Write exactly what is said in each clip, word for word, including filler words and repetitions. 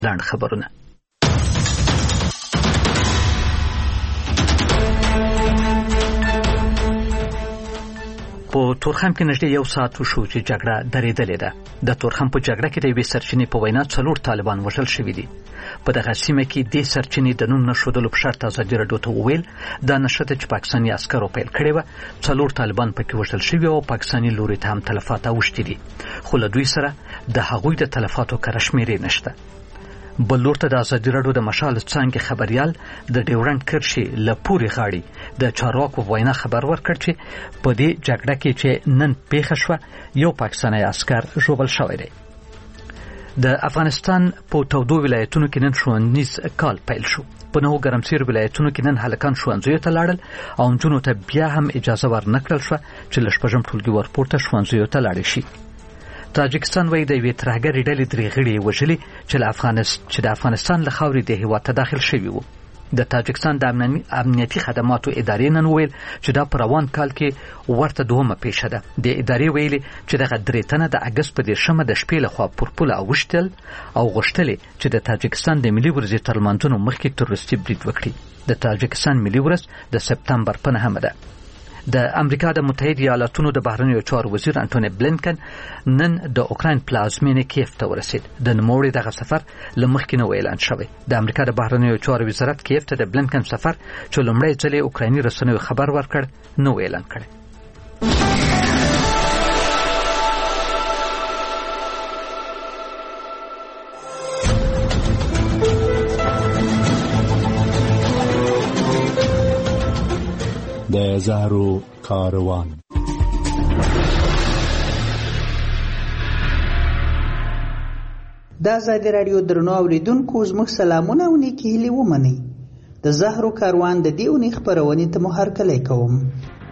لاند خبرونه. په تورخم کې نږدې یو ساعت وشو چې جګړه درېدلې ده. د تورخم په جګړه کې د یوې سرچینې په وینا څلور طالبان وژل شوي دي. په دغه سیمه کې د سرچینې د نوم نښودلو په شرط ازادي راډیو ته وویل دا نښته چې پاکستاني عسکرو پیل کړې وه. څلور طالبان پکې وژل شوي او پاکستاني لوري ته هم تلفات اوښتي دي، خو له دوی سره د هغوی د تلفاتو کره شمېرې نشته. بل لور ته د ازادي راډیو د مشال څانګې خبريال د ډیورنډ کرښې له پورې غاړي د چارواکو وینا خبر ورکړ چې په دې جګړه کې چې نن پیښه شوه یو پاکستاني عسكر ژوبل شوی دی. د افغانستان په تودو ولایتونو کې نن ښوونیز کال پیل شو. په نوو ګرمسیر ولایتونو کې نن هلکان ښوونځیو ته لاړل او نجونو ته بیا هم اجازه ورنکړل شوه چې له شپږم ټولګي ورپورته ښوونځیو ته لاړې شي. تاجکستان وایي د یوې ترهګرې ډلې درې غړي یې وژلي چې له افغانستان چې د افغانستان له خاورې د هېواد ته داخل شوي وو. د تاجکستان د امنیتي خدماتو ادارې نن وویل چې دا په روان کال کې ورته دومه پیښه ده. د ادارې ویلي چې دغه درې تنه د اګست په دېرشمه د شپې لخوا پر پوله اوښتل او غوښتلې چې د تاجکستان د ملي ورځې تر لمانځنو مخکې تروریستي برید وکړي. د تاجکستان ملي ورځ د سپتمبر په نهمه ده. د امریکا د متحده ایالاتونو د بهرنیو چارو وزیر انټونی بلینکن نن د اوکراین پلازمینې کیف ته ورسید. د نوموړي دغه سفر له مخکې نه اعلان شوی. د امریکا د بهرنیو چارو وزارت کیف ته د بلینکن سفر چې لومړی ځل اوکرایني رسنیو خبر ورکړ نو اعلان کړ. د زهرو کاروان. د ازادي راډیو درنو اوریدونکو زموږ سلامونه او نیکې هیلې ومنئ. د زهرو کاروان د دې اونۍ خپرونې ته مو هرکلی کوم.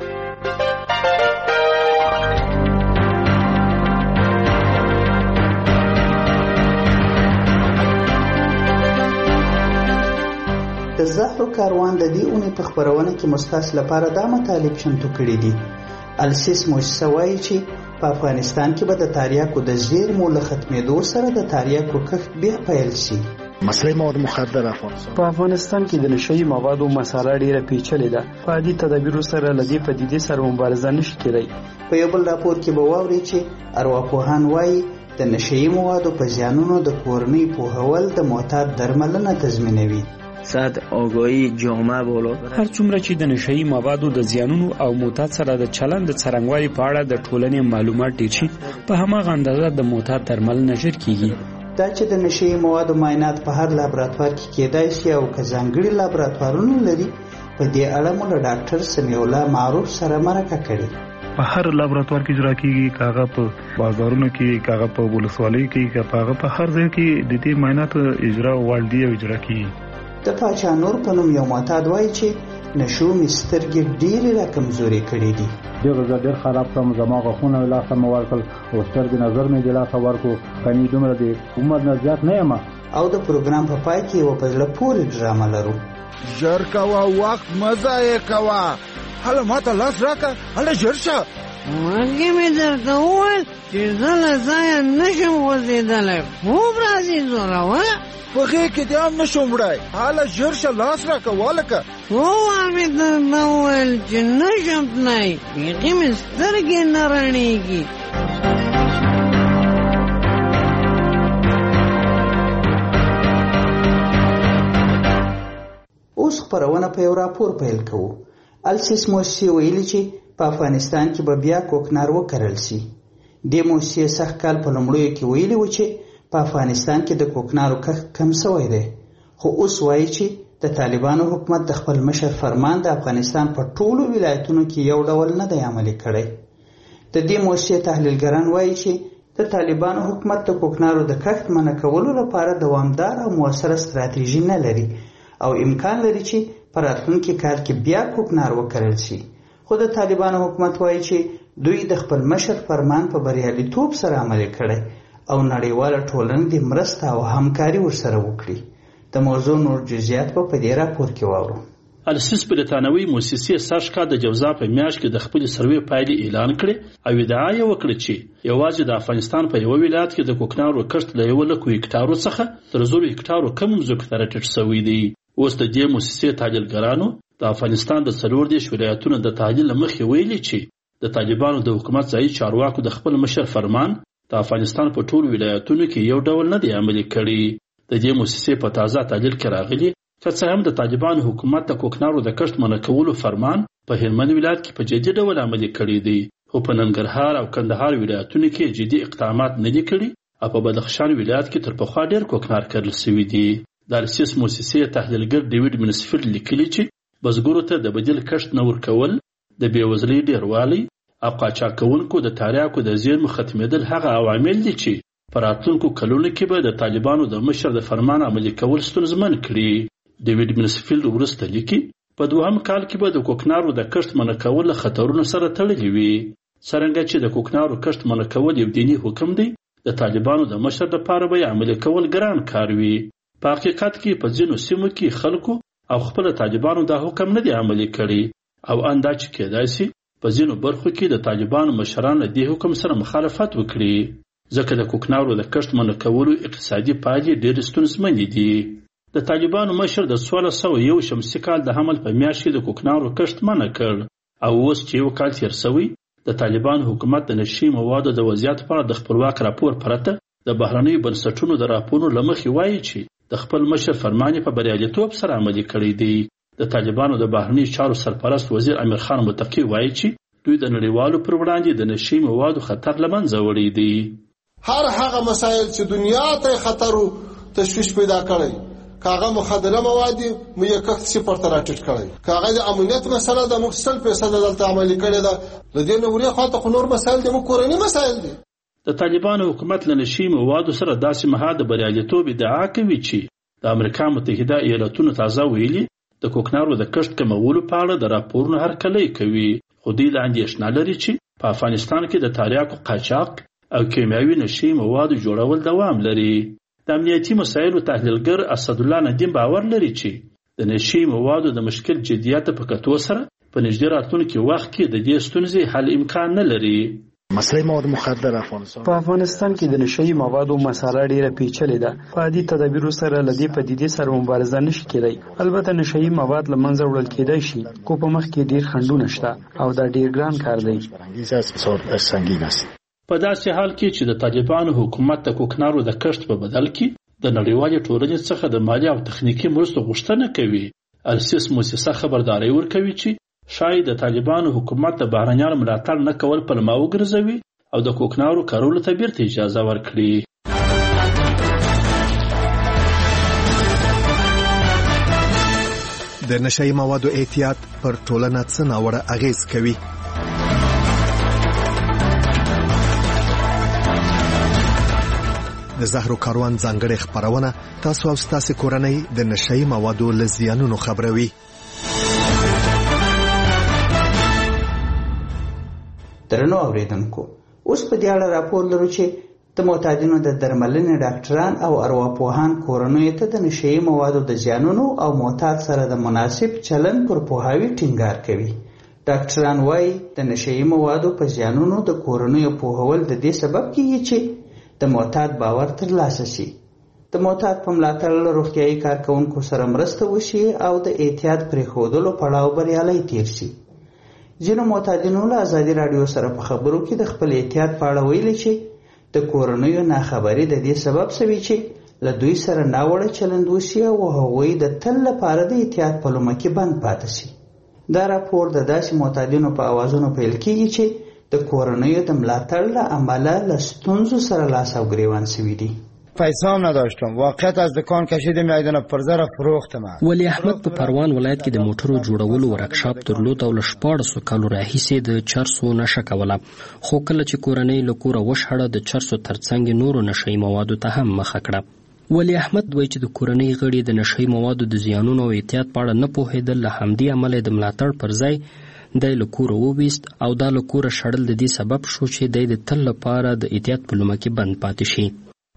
د زهرو کاروان د دې اونۍ په خپرونه کې مستاس لپاره دا مطالب چمتو کړي دي. السیس موسسه وایي چې په افغانستان کې به د تاریاکو د زیرمو له ختمېدو سره د تاریاکو کښت بیا پیل شي. مسله مواد مخدره په افغانستان کې د نشهیي موادو مساله ډیره پیچلې ده. په عادي تدابیرو سره له دې پدیدې سره مبارزه نشي کېدای. په یو بل راپور کې به واورئ چې ارواپوهان وایي د نشهیي موادو په زیانونو د کورنۍ پوهول د معتاد درملنه تضمینوي. سطح آگاهی جامعه بالا. هر څومره چې د نشهیي موادو د زیانونو او معتاد سره د چلند د څرنګوالي په اړه د ټولنې معلومات ډېر شي، په هماغه اندازه د معتاد درملنه ژر کیږي. دا چې د نشهیي موادو معاینات په هر لابراتوار کې کېدای شي او که ځانګړي لابراتوارونه لري، په دې اړه مو له ډاکټر سمیع الله معروف سره مرکه کړې. په هر لابراتوار کې اجرا کیږي، کاغه په بازارونو کې، کاغه په ولسوالۍ کې، کاغه په هر ځای کې د دې معاینات اجرا والدی او اجرا کیږي. د پاچا نور په نوم یو معتاد وایي چې نشو مې سترګې ډېرې راکمزورې کړې دي. ډېر زه ډېر خراب کړم، زما غاښونه مې لاسه مې ورکړل او سترګې نظر مې د لاسه ورکړو. کني دومره د عمر نه زیات نه یم. او د پروګرام په پای کې یوه په زړه پورې ډرامه لرو. ژر کوه، وخت مه ضایع کوه. هله ماته لاس راکړه، هله ژر شه. مګې مې درته وویل چې زه له ځایه نشم غورځېدلی، خوب راځي زوروه. په غېږ کې دې هم نشم وړی، هله ژر شه، لاس راکړه والکه. ووه مې درته وویل چې نشم تللی، بیخي مې سترګې نه رڼېږي. اوس خپرونه په یو راپور پیل کوو. السیس موسسې ویلي چې په افغانستان کې به بیا کوکنار وکرل شي. دې موسسې سږ کال په لومړیو کې ویلي و چې په افغانستان کې د کوکنارو کښت کم شوی دی، خو اوس وایي چې د طالبانو حکومت د خپل مشر فرمان د افغانستان په ټولو ولایتونو کې یو ډول نه دی عملي کړی. د دې موسسې تحلیلګران وایي چې د طالبانو حکومت د کوکنارو د کښت منع کولو لپاره دوامدار او موثره ستراتیژي نه لري او امکان لري چې په راتلونکي کال کې بیا کوکنار وکرل شي. خو د طالبانو حکومت وایي چې دوی د خپل مشر فرمان په بریالیتوب سره عملي کړی او نړیواله ټولنه د مرسته او همکاري ورسره وکړي. د موضوع نور جزئیات په دې راپور کې واورو. السیس برتانوي موسسې ساشکا د جوزا په میاشت کې د خپل سروې پایلې اعلان کړې او ادعا یې وکړه چې یوازې د افغانستان په یو ولایت کې د کوکنارو کښت له یو لکو هکټارو څخه تر زرو هکټارو کم ځمکې ته راټیټ شوی دی. اوس د دې موسسې تحلیلګرانو د افغانستان د څلور دېرش ولایتونو د تحلیل له مخې ویلي چې د طالبانو د حکومت ځایي چارواکو د خپل مشر فرمان د افغانستان په ټولو ولایتونو کې یو ډول نه دی عملي کړی. د دې موسسې په تازه تحلیل کې راغلي که څه هم د طالبانو حکومت د کوکنارو د کښت منع کولو فرمان په هلمند ولایت کې په جدي ډول عملي کړی دی، خو په ننګرهار او کندهار ولایتونو کې جدي اقدامات نه دي کړي او په بدخشان ولایت کې تر پخوا ډېر کوکنار کرل شوي دي. د السیس موسسې تحلیلګر ډیوډ منسفیلډ لیکلي چې بزګرو ته د بدیل کښت نه ورکول د بېوزلۍ ډېروالی او قاچاقونکو د تریاکو د زیرمو ختمېدل هغه عوامل دي چې په راتلونکو کلونو کې به د طالبانو د مشر د فرمان عملي کول ستونزمن کړي. ډیوډ منسفیلډ وروسته لیکي په دوهم کال کې به د کوکنارو د کښت منع کول له خطرونو سره تړلي وي. څرنګه چې د کوکنارو کښت منع کول یو دیني حکم دی، د طالبانو د مشر لپاره به یې عملي کول ګران کار وي. په حقیقت کې په ځینو سیمو کې خلکو او خپل طالبانو دا حکم نه دی عملي کړی او اندا چې کېدای شي په ځینو برخو کې د طالبانو مشران له دې حکم سره مخالفت وکړي، ځکه د کوکنارو د کښت منع کولو اقتصادي پایلې ډېرې ستونزمنې دي. د طالبانو مشر د څوارلس سوه یو شمسي کال د حمل په میاشت کې د کوکنارو کښت منع کړ او اوس چې یو کال تېر شوی د طالبانو حکومت د نشي موادو د وضعیت په اړه د خپلواک راپور پرته د بهرنیو بنسټونو د راپورونو له مخې وایي چې د خپل مشر فرمان په بریالیتوب سره عملي کړی دی. د طالبانو د بهرنیو چارو سرپرست وزیر امیر خان متقی وایي چې دوی د نړیوالو پر وړاندې د نشي موادو خطر له منځه وړی دی. هر هغه مسایل چې دنیا ته خطر او تشویش پیدا کړي، کاغه مخدره مواد مو یې کښت صفر ته راټیټ کړی، کاغه د امنیت مسله د موږ سل فیصد دلته عملي کړی ده. د دې نورې خواته خو نور مسایل د موږ کورني مسایل دي. د طالبانو حکومت له نشي موادو سره داسې مهال د بریالیتوب ادعا کوي چې د امریکا متحده ایالاتونو تازه ویلي د کوکنارو د کښت کمولو په اړه د راپورونو هرکلی کوي، خو دوی له اندېښنه لري چې په افغانستان کې د تریاکو قاچاق او کیمیاوي نشي موادو جوړول دوام لري. د امنیتي مسایلو تحلیلګر اسدالله ندیم باور لري چې د نشي موادو د مشکل جدیت په کتو سره په نږدې راتلونکي وخت کې د دې ستونزې حل امکان نه لري. مسله مواد مخدر افغانستان په افغانستان کې د نشي موادو مسله ډیره پیچلې ده. په عادي تدابیرو سره لدې پدیدې سره مبارزه نشي کېدای. البته نشي مواد له منځه وړل کېدای شي، خو په مخ کې ډیر خنډونه شته او دا ډیر ګران کار دی. په داسې حال کې چې د طالبانو حکومت د کوکنارو د کښت په بدل کې د نړیوالې ټولنې څخه د مالي او تخنیکي مرستو غوښتنه کوي، السیس موسسه خبرداری ورکوي چې شاید د طالبانو حکومت د بهرنیانو ملاتړ نه کول پلمه وګرځوي او د کوکنارو کارولو ته بیرته اجازه ورکړي. د نشهیي موادو احتیاط پر ټولنه څه ناوړه اغیز کوي؟ د زهرو کاروان ځانګړې خپرونه تاسو او ستاسو کورنۍ د نشهیي موادو له زیانونو خبروي. درنو اوریدونکو، اوس په دې اړه راپور لرو چې د معتادینو د درملنې ډاکټران او ارواپوهان کورنیو ته د نشهیي موادو د زیانونو او معتاد سره د مناسب چلند پر پوهاوي ټینګار کوي. ډاکټران وایي د نشهیي موادو په زیانونو د کورنیو پوهول د دې سبب کیږي چې د معتاد باور ترلاسه شي، د معتاد په ملاتړ له روغتیایي کارکوونکو سره مرسته وشي او د احتیاط پرېښودلو پړاو بریالی تیر شي. ځینو معتادینو له ازادي راډیو سره په خبرو کې د خپل احتیاط په اړه ویلي چې د کورنیو ناخبري د دې سبب شوي چې له دوی سره ناوړه چلند وشي او هغوی د تل لپاره د احتیاط په لومه کې بند پاتې شي. دا راپور د داسې معتادینو په اوازونو پیل کیږي چې د کورنیو د ملاتړ له امله له ستونزو سره لاس او گریوان شوي دي. پیسه هم نداشتم، واقعیت از دکان کشیدم میدان پرزه را فروختم. ولی احمد په پروان ولایت کې د موټرو جوړولو ورکشاپ درلود او له شپاړسو کالو راهیسې د چرسو نشه کوله، خو کله چې کورنۍ له کوره وشړه د چرسو ترڅنګ نورو نشهیي موادو ته هم مخه کړه. ولی احمد وایي چې د کورنۍ غړي د نشهیي موادو د زیانونو او احتیاط په اړه نه پوهېدل، له همدې امله د ملاتړ پر ځای دی له کوره وویست او دا له کوره شړل د دې سبب شو چې دی د تل لپاره د احتیاط په لومه کې بند پاتې شي.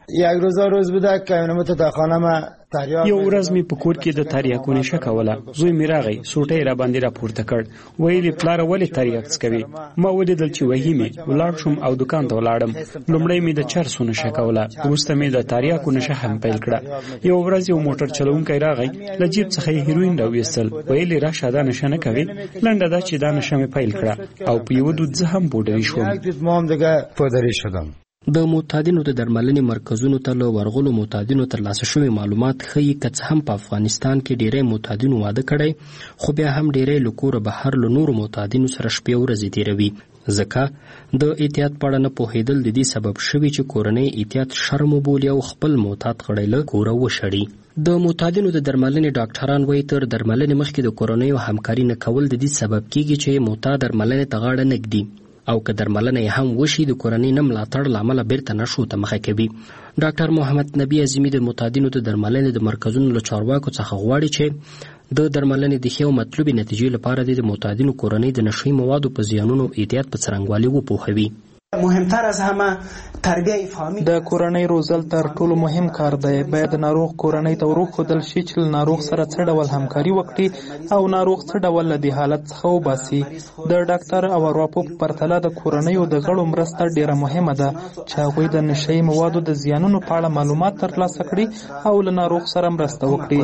یک روزا روز بوده که اینم تو خانم تریاک یو ورځ مې په کور کې د تریاکو نشه کوله. زوی مې راغی سوټی را باندې را پورته کړ. ویلې پلار ولې تریاک څکوي؟ ما ولیدل چې وهي مې. ولاړ شوم او دکان ته ولاړم. لومړی مې د چرسو نشه کوله، وروسته مې د تریاکو نشه هم پیل کړه. یو ورځ یو موټر چلونکی راغی، له جیب څخه یې هیروین راویستل. ویلې راشه دا نشه نه کوي. لنډه دا چې دا نشه مې پیل کړه او په یو دود زه هم پودري شوم. ما هم دیگه پودري شدم. د معتادینو د درملنې مرکزونو ته له ورغلو معتادینو ترلاسه شوي معلومات ښیي که څه هم په افغانستان کې ډیری معتادینو واده کړی، خو بیا هم ډیری له کوره بهر له نورو معتادینو سره شپې ورځې تېروي. ځکه د احتیاط په اړه نه پوهېدل د دې سبب شوي چې کورنۍ احتیاط شرم وبولي او خپل معتاد غړی له کوره وشړي. د معتادینو د درملنې ډاکټران وایي تر درملنې مخکې د کورنیو همکاري نه کول د دې سبب کیږي چې معتاد درملنې ته غاړه نه ږدي او که درملنه یې هم وشي د کورنۍ نه ملاتړ له امله بیرته نشو ته مخه کوي. ډاکټر محمد نبی عظیمي د معتادینو د درملنې د مرکزونو له چارواکو څخه غواړي چې د درملنې د ښې او مطلوبې نتیجې لپاره د معتادینو کورنۍ د نشهیي موادو په زیانونو احتیاط په څرنګوالي وپوهوي. مهمتر از همه تربیه فامیل د کورنۍ روزل تر ټولو مهم کار دی. باید ناروغ کورنۍ ته وروښودل شي چې ناروغ سره څه ډول همکاري وکړي او ناروغ څه ډول له دې حالت څخه وباسي. د ډاکټر او ارواپو په پرتله د کورنیو د غړو مرسته ډیره مهمه ده چې هغوی د نشهیي موادو د زیانونو په اړه معلومات ترلاسه کړي او له ناروغ سره مرسته وکړي.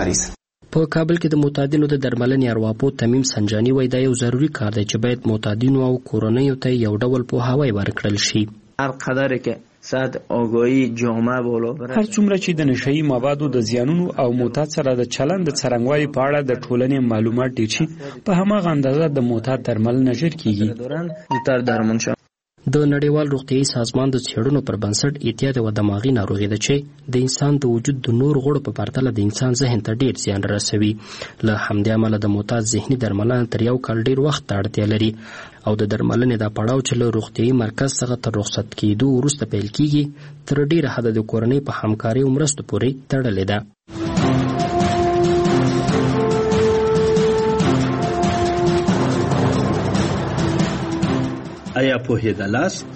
په کابل کې د معتادینو د درملنې ارواپو تمیم سنجاني وایي دا یو ضروري کار دی چې باید معتادینو او کورنیو ته یو ډول پوهاوی ورکړل شي. هر قدر که صد آگاهی جامعه بالا بره، هر څومره چې د نشهیي موادو د زیانونو او معتاد سره د چلند د څرنګوالي په اړه د ټولنې معلومات ډېر شي، په هماغه اندازه د معتاد درملنه ژر کیږي. زودتر درمان شي. د نړیوال روغتیايي سازمان د څېړنو پر بنسټ اعتیاد یوه دماغي ناروغي ده چې د انسان د وجود د نور غړو په پرتله د انسان ذهن ته ډېر زیان رسوي. له همدې امله د معتاد ذهني درملنه تر یو کال ډېر وخت ته اړتیا لري او د درملنې دا پړاو چې له روغتیايي مرکز څخه تر رخصت کېدو وروسته پیل کیږي تر ډېره حده د کورنۍ په همکارۍ او مرستو پورې تړلې ده. آیا پوهېدلاست؟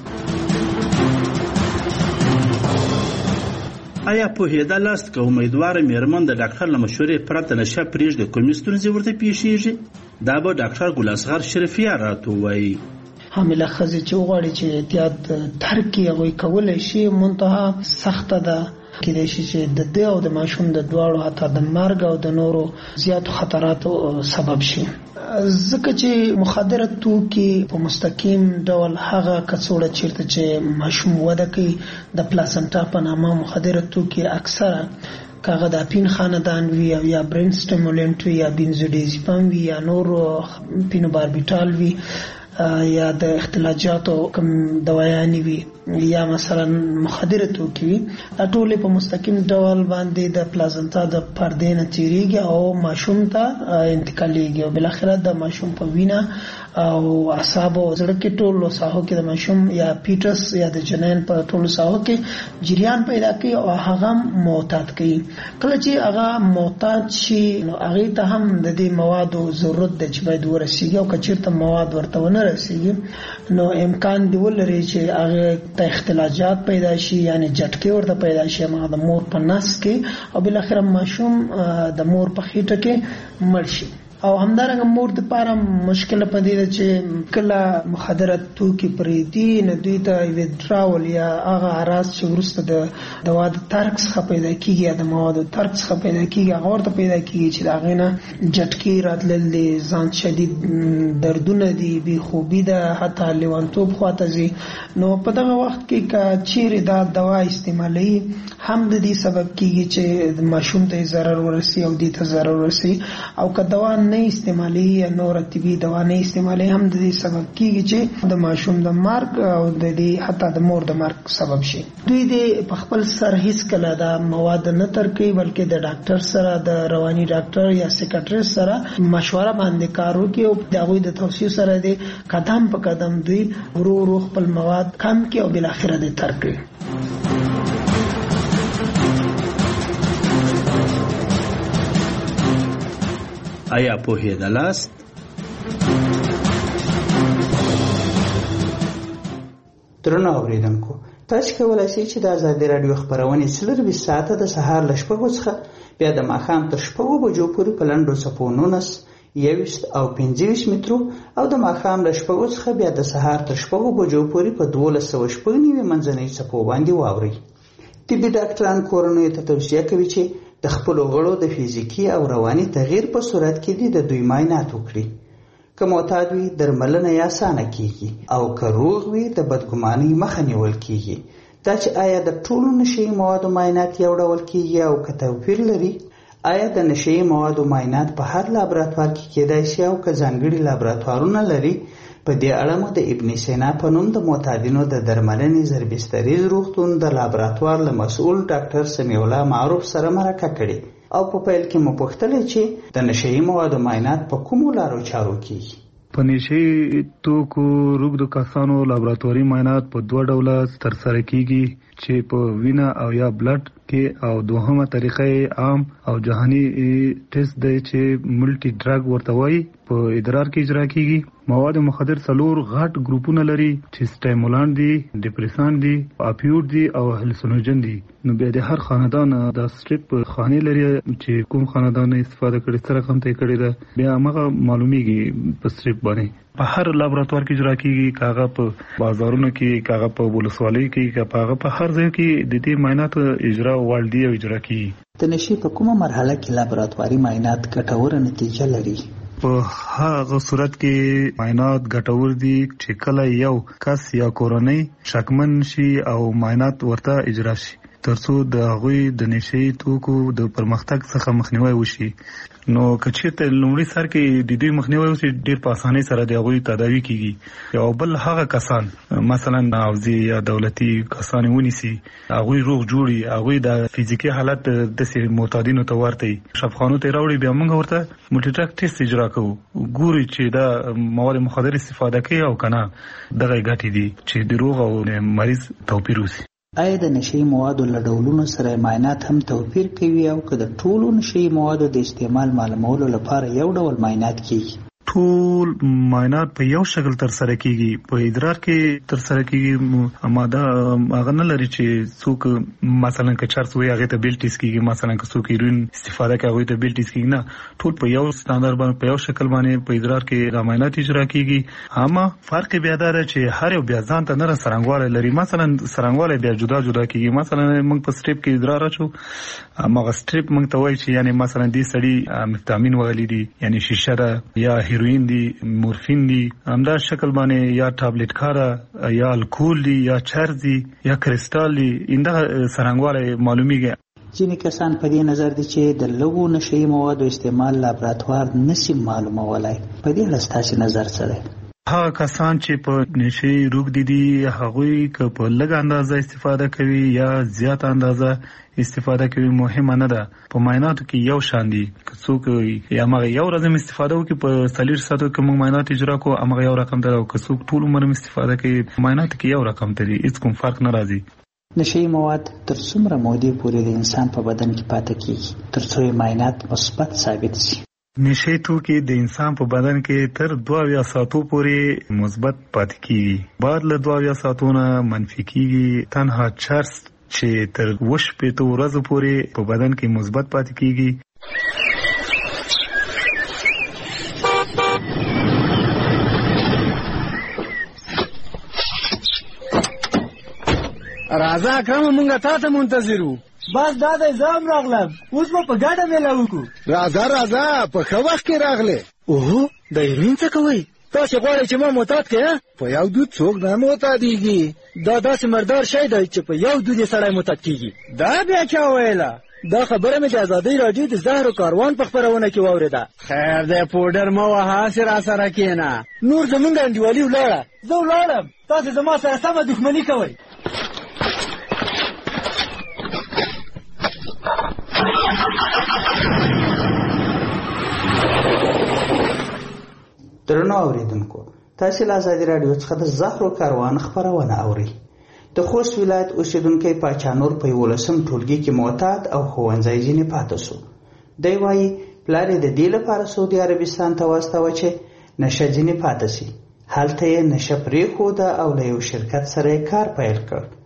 آیا پوهېدلاست که امیدواره میرمن د ډاکټر له مشورې پرته نشه پرېږدي کومې ستونزې ورته پیښیږي؟ دا به ډاکټر ګل اصغر شرفیار راته ووایي. حامله ښځې چې وغواړي چې احتیاط ترک کړي هغوی کولی شي، منتها سخته ده. کېدای شي چې د ده او د ماشوم د دواړو حتی د مرګ او د نورو زیاتو خطراتو سبب شي. ځکه چې مخدره توکي په مستقیم ډول هغه کڅوړه چیرته چې ماشوم وده کوي د پلاسنټا په نامه مخدره توکي اکثره کاغه د اپین خاندان وي او یا برین سټیمولنټ وي یا بنزودیازپام وي یا نور پینوباربیټال وي یا د اختلاجاتو کم دوايانې وي یا مثلا مخدره توکي وي، دا ټول په مستقیم ډول باندې د پلازنتا د پردې نه تیریږي او ماشوم ته انتقالېږي او بالاخره د ماشوم په وینه او اعصاب او زړه کې ټولو ساحو کې د ماشوم یا پیټس یا د جنین په ټولو ساحو کې جریان پیدا کوي او هغه معتاد کوي. کله چې هغه معتاد شي نو هغه ته هم د دې موادو ضرورت دی چې باید ورسیږي او که چېرته مواد ورته ونه رسیږي نو امکان دی ولري چې هغه ته اختلاجات پیدا شي، یعنی جټکې ورته پیدا شي هغه د مور په نس کې او بالاخره ماشوم د مور په خېټه کې مړ شي. او همدارنګه مور د پاره مشکل پدې ده چې کله مخدره توکي پرېدي نو دوی ته ویډراول یا هغه اراس چې ورسته د دوا د ترک څخه پیدا کیږي یا د موادو ترک څخه پیدا کیږي هغه ورته پیدا کیږي چې دا غینه جټکی راتلل دي، ځان شدید دردونه دي، بې خوبي ده، حتی لیوانتوب خواته ځي. نو په دغه وخت کې که چیرې دا دوا استعمالي هم د دې سبب کیږي چې ماشوم ته ضرر ورسي او دې ته ضرر ورسي، او که دوا نه استعمالي یا نور طبي دوا نه استعمالي هم د دې سبب کیږي چې د ماشوم د مرګ او د دې حتی د مور د مرګ سبب شي. دوی د خپل سر هیڅ کله دا مواد نه ترکي بلکې د ډاکټر سره د رواني ډاکټر یا سیکاټریست سره مشوره باندې کار وکړي او د هغوی د توصیو سره د قدم په قدم دوی ورو ورو خپل مواد کم کړي او بالاخره د ترک کړي. آیا پوهېدلاست؟ درنو اوریدونکو، تاسو کولای شئ چې د ازادي راډیو خبرونه څلرویشت ساعته د سهار له شپږو څخه بیا د ماښام تر شپږو بجو پورې په لنډو څپو نولس یوویشت او پنځه ویشت مترو او د ماښام له شپږو څخه بیا د سهار تر شپږو بجو پورې په دولس سوه شپږ نوي منځنۍ څپو باندې واورئ. طبي ډاکټران کورنیو ته توصیه کوي چې د خپلو غړو د فزیکي او رواني تغییر په صورت کې د دوی معاینات وکړي. که معتاد وي درملنه یې اسانه کیږي او که روغ وي د بدګمانۍ مخه نیول کیږي. دا چې آیا د ټولو نشهیي موادو معاینات یو ډول کیږي او که توپیر لري، آیا د نشهیي موادو معاینات په هر لابراتوار کې کیدای شي او که ځانګړي لابراتوارونه لري، په دې اړه مو د ابن سینا په نوم د معتادینو د درملنې ضربستریز روغتون د لابراتوار له مسؤل ډاکټر سمیع الله معروف سره مرکه کړې او په پیل کې مو پوښتلې چې د نشهیي موادو معاینات په کومو لارو چارو کیږي. په نشهیي توکو روږدو کسانو لابراتواري معاینات په دوه ډوله ترسره کیږي چې په وینه او یا بلډ کې، او دوهمه طریقه عام او جهاني ټیسټ دی چې ملټي ډرګ ورته وایي، په ادرار کې اجرا کیږي. مواد مخدر څلور غټ ګروپونه لري چې سټیمولانټ دي، ډیپریسانټ دي، اپیوټ دي او هلوسینوجن دي. نو بیا د هر خاندان د سټریپ خانې لري چې کوم خاندان استفاده کړي، سره کوم ته کړي ده، بیا هغه معلومیږي په سټریپ باندې. په هر لابراتوار کې اجرا کیږي، کاغه په بازارونو کې، کاغه په ولسوالۍ کې، کاغه په هر ځای کې د دې معاینات اجرا والدي او اجرا کیږي. د نشي په کومه مرحله کې لابراتواري معاینات ګټوره نتیجه لري؟ په هغه صورت کې معاینات ګټور دي چې کله یو کس یا کورنۍ شکمن شي او معاینات ورته اجرا شي ترڅو د هغوی د نشهیي توکو د پرمختګ څخه مخنیوي وشي. نو که چېرته لومړي سر کې د دوی مخنیوي وشي، ډېر په اسانۍ سره د هغوی تداوي کیږي. او بل هغه کسان مثلا حوزې یا دولتي کسان ونیسي، هغوی روغ جوړي، هغوی د فزیکي حالت داسې معتادینو ته ورته شفخانو ته راوړي، بیا موږ ورته ملټي ډرګ ټیسټ اجرا کوو، ګوري چې دا مواد مخدر استفاده کوي او که نه دغه ګټې دي چې د روغ او مریض توپیر وشي. آیا د نشهیي موادو له ډولونو سره معاینات هم توپیر کوي او که د ټولو نشهیي موادو د استعمال معلومولو لپاره یو ډول معاینات کیږي؟ ټول معاینات په یو شکل تر سره کیږي. په ادرار کې تر سره کیږي، ماده هغه نه لري چې څوک مثلا که چرس وي هغه ته بیل ټیسټ کیږي، مثلا که څوک هیروین استفاده کوي هغه ته بیل ټیسټ کیږي. نه، ټول په یو ستاندر باندې په یو شکل باندې په ادرار کې د معاینات اجرا کیږي. اما فرق بیا دا دی چې هر یو بیا ځان ته نه سرنګواله لري. مثلا سرنګواله بیا جدا جدا کیږي. مثلا موږ په سټریپ کې ادرار اچو، اما سټریپ موږ ته وایي چې یعنی مثلا دې سړی مفتامین وغلی دي، یعنی شیشه ده یا هیروین دی، مورفین دی، همدا شکل باندې یا ټابلیټ کاره یا الکول دی یا چرس دی یا کریستال دی، ایندا سرنګواله معلومیږي. ځینې کسان په دې نظر دي چې د لږو نشهیي موادو استعمال لابراتوار نشي معلومولای. په دې اړه ستاسو نظر څه دی؟ هغه کسان چې په نشهیي روږدي دي، هغوی که په لږ اندازه استفاده کوي یا زیات اندازه استفاده کوي مهمه نه ده. په معایناتو کې یو شان دي. که څوک یا هغه یو ورځ استفاده وکړي، په څلور ساعتو کې موږ معاینات اجرا کوو، هغه یو رقم دی. او که څوک ټول عمر استفاده کوي، معایناتو کې یو رقم دی، هیڅ کوم فرق نه راځي. نشهیي مواد تر څومره مودې پورې د انسان په بدن کې پاتې کیږي تر څو یې معاینات مثبت ثابت شي؟ نشهیي توکي د انسان په بدن کې تر دوه اویا ساعتو پورې مثبت پاتې کیږي. بعد له دوه اویا ساعتو نه منفي کیږي. تنها چرس چې تر اوه شپېته ورځو پورې په بدن کې مثبت پاتې کیږي. راځه اکرم، مونږ تا ته منتظر وو. بس دا د ځام راغلم، اوس به په ګډه میله وکړو. راځه راځه، په ښه وخت کې راغلې. اوهو، د هیروین څه کوئ؟ تاسې غواړئ چې ما معتاد کړې؟ په یو دود څوک نه معتادېږي. دا داسې مردار شی دی چې په یو دود یې سړی معتاد کېږي. دا بیا چا ویله؟ دا خبره مې د ازادۍ راډیو د زهرو کاروان په خپرونه کې واورېده. خیر دی، پوډر مه وهه، هسې راسره کښېنه. نور زمونږ انډیوالي ولاړه. زه ولاړم، تاسې زما سره سمه دښمني کوئ. درنو اوریدونکو، تاسو له ازادي راډیو څخه د زهرو کاروان خبرونه اورئ. د خوست ولایت اوسیدونکی پاچانور په یولسم ټولګي کې معتاد او ښوونځی ځینې پاتې شو. دی وایي پلار یې د دې لپاره سعودي عربستان ته واستاوه چې نشه ځینې پاتې شي. هلته یې نشه پرېښوده او له یو شرکت سره یې کار پیل کړ. خو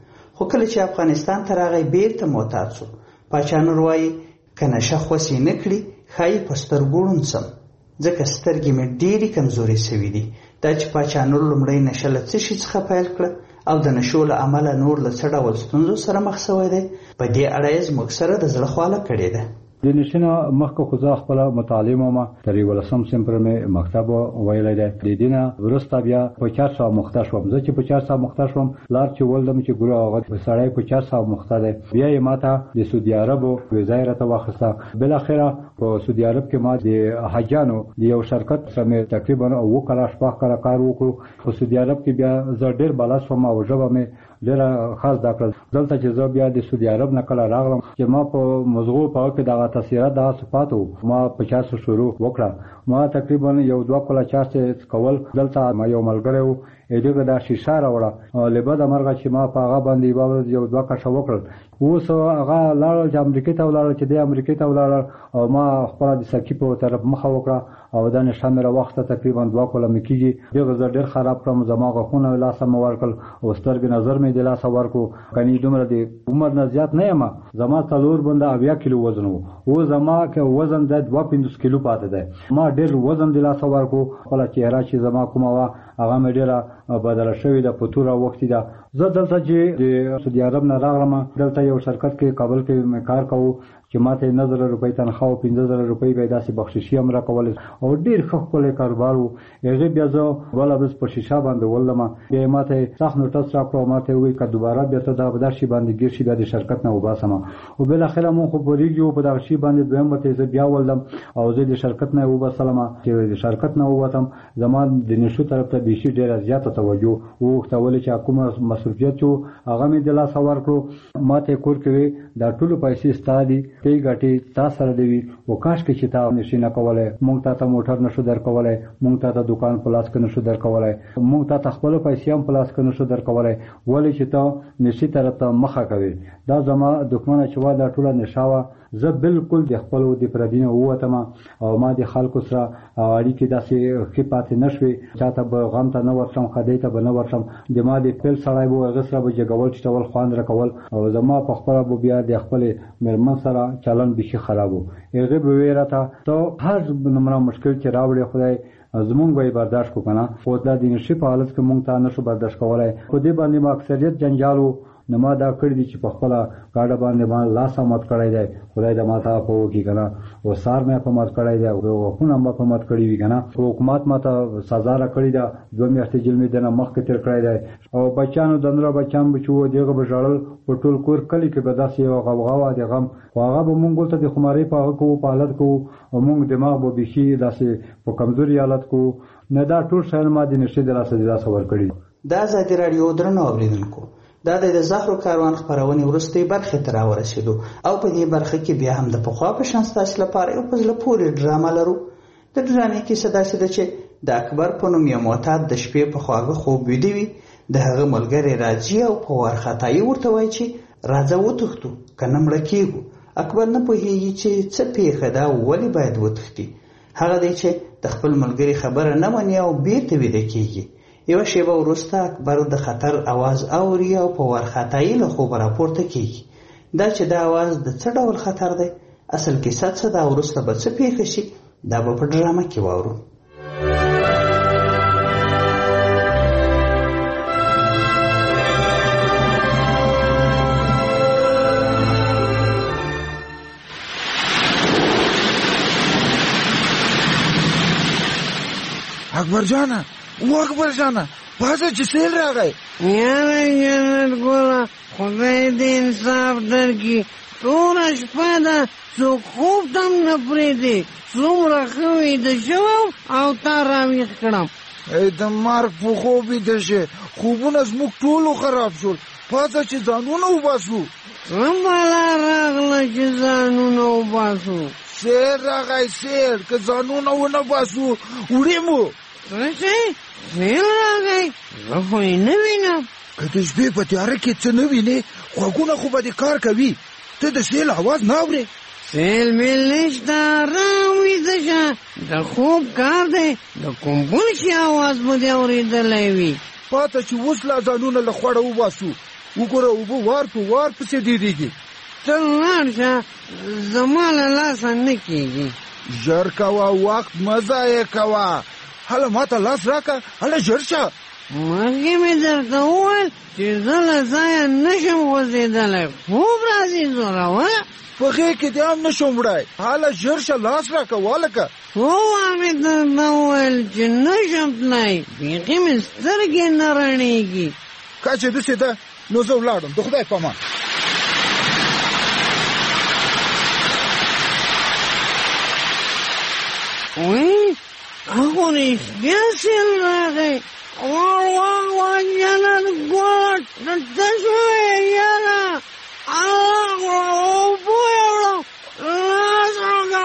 خو کله چې افغانستان ته راغی بیرته معتاد شو. پاچا نور وایي که نشه خوسې نه کړي ښایي په سترګو ړوند سم، ځکه سترګې مې ډېرې کمزورې سوي دي. دا چې پاچا نور لومړی نشه له څه شي څخه پیل کړه او د نشو له امله نور له څه ډول ستونزو سره مخ سوی دی، په دې اړه یې زموږ سره د زړه خواله کړې ده. د نشینه مخکې خو زه خپله مطالعه ومه، تر یولسم صنف پورې مې مکتب ویلی دی. د دې نه وروسته بیا په چار سوه مخته شوم. زه چې په چار سوه مخته شوم لار چې ولدم چې ګوره هغه سړی په چار سوه مخته دی، بیا یې ما ته د سعودي عربو ویزا یې راته واخیسته. بالاخره په سعودي عرب کې ما د حاجانو د یو شرکت سره مې تقریبا اوه کاله شپږ کاله کار وکړو. په سعودي عرب کې بیا زه ډېر بلا شوم او ژبه مې ډېره خاص زده کړل. دلته چې زه بیا د سعودي عرب نه کله راغلم چې ما په مزغو په هغه کې دغه تاثیرات دغه صفات وو، ما په چاسو شروع وکړه. ما تقریبا یو دوه کاله چاسې کول. دلته ما یو ملګری وو دغه دا شیشه راوړه، له بده مرغه چې ما په هغه باندې یوه ورځ یو دوه کشه وکړل. اوس هغه لاړل چې امریکې ته ولاړل، چې دی امریکې ته ولاړل او ما خپله د سکي په طرف مخه وکړه او دا نشه مې راواخته. تقریبا دوه کاله مې کېږي. دغه زه ډېر خراب کړم، زما غاښونه له لاسه مې ورکړل او سترګې نظر مې د لاسه ورکړو. کني دومره د عمر نه زیات نه یم، زما څلور بنده اویا کیلو وزن و. اوس زما که وزن دی دوه پنځوس کیلو پاتې دی. ما ډېر وزن د لاسه ورکړو. خپله چهره چې زما کومه وه هغه مې ډېره بدله شوې ده، په توره وختي ده. زه دلته چې د سعودي عرب نه راغلم، دلته یو شرکت کې کابل کې مې کار کوو چې ما ته نه زره روپۍ تنخواه او پنځه زره روپۍ به یې داسې بخششي هم راکولې او ډېر ښه ښکلی کاروبار و. هغې بیا زه بله ورځ په شیشه باندې ولدم، بیا یې ما ته سخت نوټس راکړو او ما ته یې وویل که دوباره بیا ته دغه په دغه شي باندې ګیر شي بیا د شرکت نه وباسم. او بالاخره مونږ خو پوهېږي وو په دغه شي باندې. دویم ورته زه بیا ولدم او زه د شرکت نه یې وباسلم. چې د شرکت نه ووتم زما د نشو طرف ته بیخي ډېره زیاته توجه وغوښته، ولې چې کومه مصروفیت چې و هغه مې د لاسه ورکړو. ما ته یې کور کې وې دا ټولو پیسې ستا دي، ته یې ګټې تا سره دی وي او کاشکې چې تا نشي نه کولی، مونږ تا ته موټر نشو درکولی، مونږ تا ته دوکان په لاس کې نشو درکولی، مونږ تا ته خپله پیسې هم په لاس کې نشو درکولی، ولې چې ته نشي طرف ته مخه کوې. دا زما دښمنه چې وه دا ټوله نشه وه. زه بالکل د خپلو د پردي نه ووتم او ما د خلکو سره اړیکې داسې ښې پاتې نه شوې. چا ته به غم ته نه ورشم، خدۍ ته به نه ورشم. د ما د پیل سړی به هغه سره به جګول چټول خوند راکول او زما په خپله به بیا د خپلې مېرمن سره چلن بیخي خراب و. هغې به ویې راته ته هر نمونه مشکل چې راوړې خدای زمونږ به یې برداشت کړو که نه، خو دا د نشي په حالت کې مونږ ته نشو برداشت کولی. په دې باندې ما اکثریت جنجال و. نو ما دا کړي دي چې په خپله ګاډه باندې ما لاس هم مات کړی دی، خدای د ما ته په وکړي که نه، او سار مې په مات کړی دی او غاښونه هم په مات کړي وي که نه. حکومت ما ته سزا را کړې ده، دوه میاشتې جیل مې دنه مخکې تېر کړی دی. او بچیانو د نوره بچیان به چې وو د هغه به ژړل په ټول کور کلي کې به داسې یوه غوغا وه د غم، خو هغه به مونږ ورته د خمارۍ په هغه کوو په حالت کوو او مونږ دماغ به بیخي داسې په کمزوري حالت کوو. نه دا ټول شیان ما د نشې د لاسه د لاسه ورکړي. دا ازادي راډیو درنو اورېدونکو، دا د زهرو کاروان خپرونې وروستۍ برخې ته راورسېدو او په دې برخه کې بیا هم د پخوا په شان ستاسو لپاره یو په زړه پورې ډرامه لرو. د ډرامې کیسه داسې ده چې د اکبر په نوم یو معتاد د شپې په خواږه خوب ویده وي، د هغه ملګری راځي او په وارخطایي ورته وایي چې راځه وتښتو که نه مړه کېږو. اکبر نه پوهېږي چې څه پېښه ده او ولې باید وتښتي. هغه دی چې د خپل ملګري خبره نه مني او بېرته ویده کېږي. یوه شیبه وروسته اکبر د خطر اواز اوري او په وارخطایي له خوبه راپورته کېږي. دا چې دا اواز د څه ډول خطر دی، اصل کیسه څه ده، وروسته به څه پېښه شي، دا به په ډرامه کې واورو. اکبر جانا و اکبر جانا پاسه چې سیل راغی. یاره جنت ګوره خدای دې انصاف درکړي، توره شپه ده څوک خوب ته هم نه پرېږدي، څومره ښه ویده شوم او تا راویښ کړم. ای د مرګ په خوب ویده شې، خوبونه زموږ ټولو خراب شول، پاسه چې ځانونه وباسو. څه بلا راغله چې ځانونه وباسو؟ سیل راغی سیل، که ځانونه ونه باسو وړې مو. څه شی؟ سیل راغی؟ زه خو یې نه وینم. که د شپې په تیاره کې څه نه وینې، غوږونه خو به دې کار کوي. ته د سیل اواز نه اورې؟ سیل میل نشته، ارام ویده شه، د خوب کار دی، د کوم بل شي اواز به دې اورېدلی وي. پاته چې اوس لا ځانونه له خوړه وباسو، وګوره اوبه وار په وار پسې ډېرېږي. ته لاړ شه، زما له لاسه نه کېږي. ژر کوه، وخت مه ضایع کوه. هله ما ته لاس راکړه، هله ژر شه. مخکې مې درته وویل چې زه له ځایه نه شم غورځېدلی. خوب راځي زوروه، په غېږ کې دې هم نه شم وړی. هله ژر شه، لاس راکړه والکه. هو مې درته وویل چې نه شم تللی، بیخي مې سترګې نه رڼېږي. که چې داسې ده نو زه ولاړم، د خدای په امان. وایي هغو رښتیا سیل راغی. واه واه واه جنت ګوټ ته شوې یاره، الله اوبو یې وړم، لاس راکړه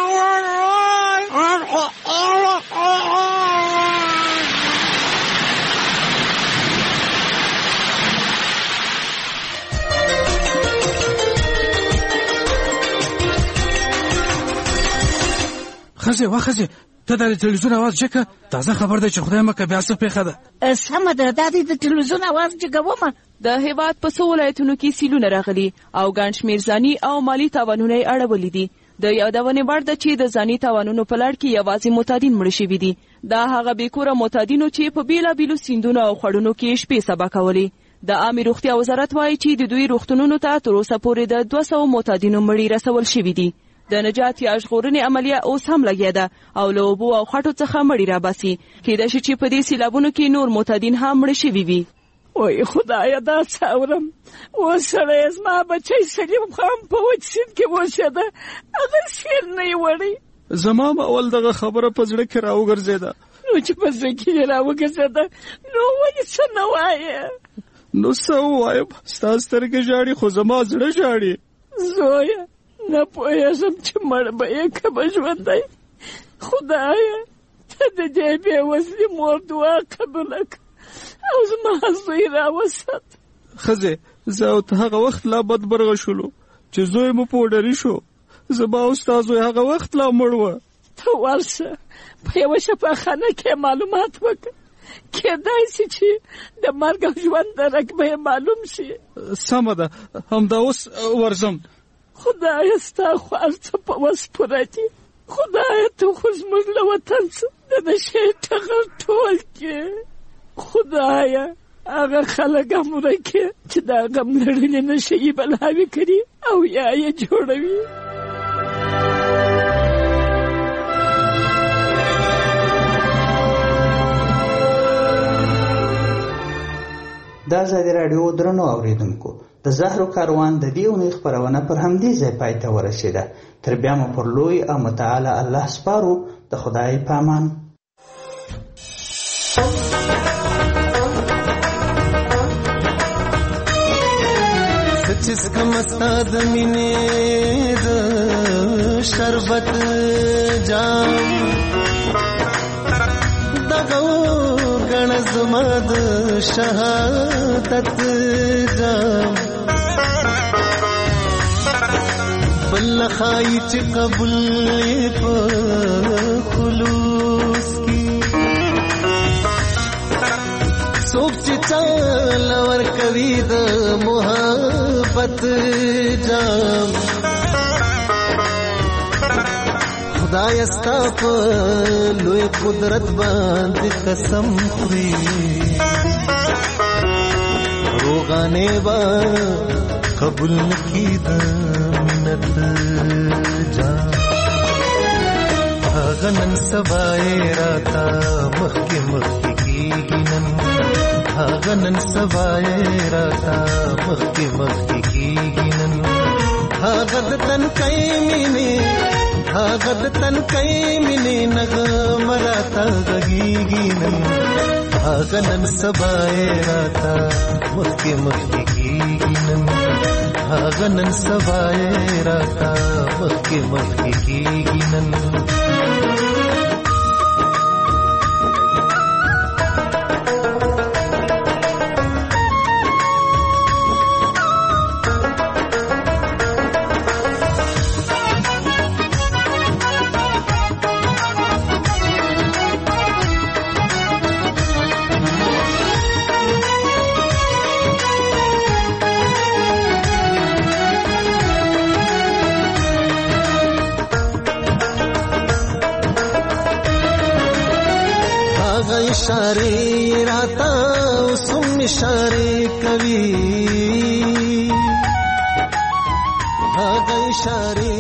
ښځې وا ښځې ته دا د تلویزیون اواز جګه، تازه خبر دی چې خدای مکه بیا څه پېښه ده. سمه ده، دا دی د تلویزیون اواز جګومه. د هېواد په څو ولایتونو کې سیلونه راغلي او ګڼ شمېر ځاني او مالي تاوانونه یې اړولي دي. د یادونې وړ ده چې د ځاني تاوانونو په لړ کې یوازې معتادین مړه شوي دي. دا هغه بېکوره معتادینو چې په بېلابېلو سیندونو او خړونو کې شپې سبا کولې. د عامې روغتیا وزارت وایي چې د دوی روغتونونو ته تر اوسه پورې د دوه سوو معتادینو مړي رسول شوي دي. د نجات یا ژغورنې عملیه اوس هم لګیا ده او له اوبو او خټو څخه مړي راباسي. کېدای شي چې په دې سیلابونو کې نور معتادین هم مړه شوي وي. وای خدایه دا څه اورم، اوس سړی زما بچی سلیم خان په وچ سیند کې اوسېده، هغه سیل نه یې وړی. زما هم اول دغه خبره په زړه کې راوګرځېده. نو چې په زړه کې یې راوګرځېده نو ولې څه نه وایې؟ نو څه ووایم، ستا سترګې ژاړي خو زما زړه ژاړي. زویه نه پوهېږم چې مړ به یې که به ژوندی. خدایه ته د دې بې وزلي مور دعا قبوله کړه او زما زوی راوسات. ښځې زه او ته هغه وخت لا بدبرغه شولو چې زوی مو پوډري شو. زما او ستا زوی هغه وخت لا مړ وه. ته ورشه په یوه شفاخانه کې معلومات وکړه، کېدای شي چې د مرګ او ژوند درک به یې معلوم شي. سمه ده، همدا اوس ورځم. خدایه ستا خو هر څه په وس پوره دي. خدایه ته خو زموږ له وطن څخه د نشې ټغر ټول کې. خدایه هغه خلک هم ورکې چې دا غم لرلې نشه یې بلاوې کړي او یا یې جوړوي. دا ازادي راډیو درنو اوریدونکو، د زهرو کاروان د دې اونۍ خپرونه پر همدې ځای پای ته ورسېده. تر بیا مو پر لوی او متعالی الله سپارو. د خدای په امان. سچس کم استاد مینې د شربت جام دغه غن زما د شهادت جام بل خای چې قبول په خلوص کی څوک چې چل ور کوي د محبت جام خدای ستا په لوی قدرت باندې قسم خوري روغانه با قبول کی د منت جام غنن سبای راتا مخکې مخکې کیږي نن غنن سبای راتا مخکې مخکې کیږي نن هغه د تن کای مینه هغه د تن کای مینه نغمه راتا غږیږي نن هغه نن سبای راتا مخکې مخکې کیږي نن هغه نن سبای راتا مخکې مخکې کیږي نن اشاره راتا اوسم اشاره کوي هغه اشاره